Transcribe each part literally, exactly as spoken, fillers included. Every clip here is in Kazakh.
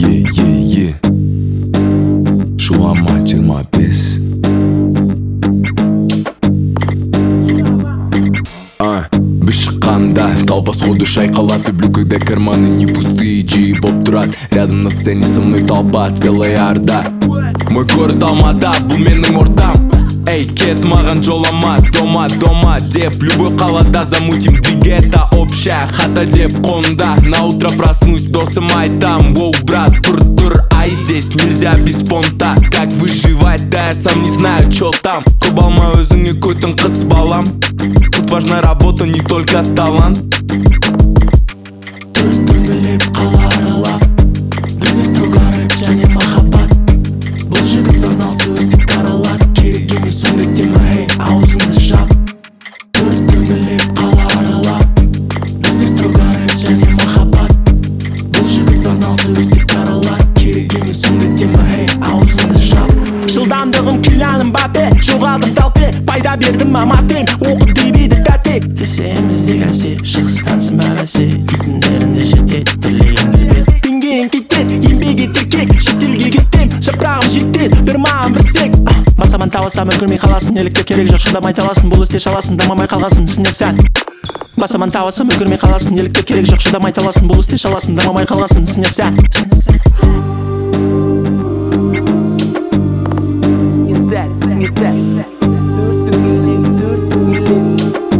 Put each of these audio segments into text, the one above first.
Е, е, е. Шулама жиырма бес. А, біз шыққанда талбас ходы шайқалады. Блюкада карманы не пустые, джи боп тұрат. Рядом на сцене со мной толпа, целая орда. Мой город Алмада, бұл менің ортам. Эй, кет маған жолама, дома, дома деп. Любой қалада замутим, двигета общая хата деп қонда. На утро проснусь, досым айтам: воу, брат, тур, тур, ай, здесь нельзя без понта. Как выживать, да я сам не знаю, чё там. Көп алма өзіңе көтін қыз балам. Тут важна работа, не только талант. Төрт дөңгелеп қала аралап, бізде строго рэп және махаббат. Бұл жігіт сознался, өсек таралады. Керек емес сондай тема, эй, аузыңды жап. Төрт дөңгелеп қала аралап, бізде строго рэп және махаббат. Бұл жігіт сознался, өсек таралады. Керек емес сондай тема, эй, аузыңды жап. Жылдамдығым Килиан Мбаппе, жоғалдым талпе, пайда бердім маматем, оқып дейбейді тәте. Кесемізде кәсе, шығыстансын бәрәсе, түтіндерінде жетет, тілеген келбет. Теңгең кетет, еңбек етіркек, шетелге кеттем, жапырағым жетет, бір маған бір сек. Басаман табасам үлгірмей қаласын, нелікте керек жоқ, шыдамай таласын, бұл істе шаласын, дамамай қалғасын, түсіне сәт. Басаман табасам үлгірмей қаласын, нелікте керек жоқ, шыдамай таласын, бұл істе шаласын, дамамай қалғасын, түсіне сәт. Түсіне сәт. Төрт дөңгелеп, төрт дөңгелеп,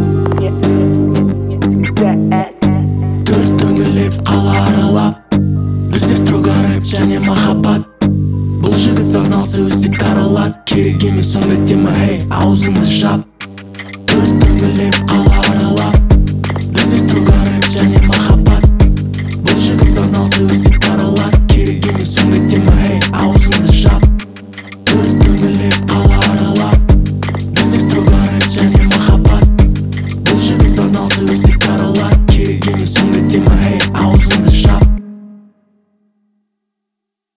түсіне сәт. Төрт дөңгелеп қала аралап, бізде строго рэп және махаббат. Бұл жігіт сознался, өсек таралады. Керек емес сондай тема, эй, аузыңды жап. Төрт дөңгелеп қала аралап, бізде строго рэп және махаббат. Бұл жігіт сознался, өсек таралады.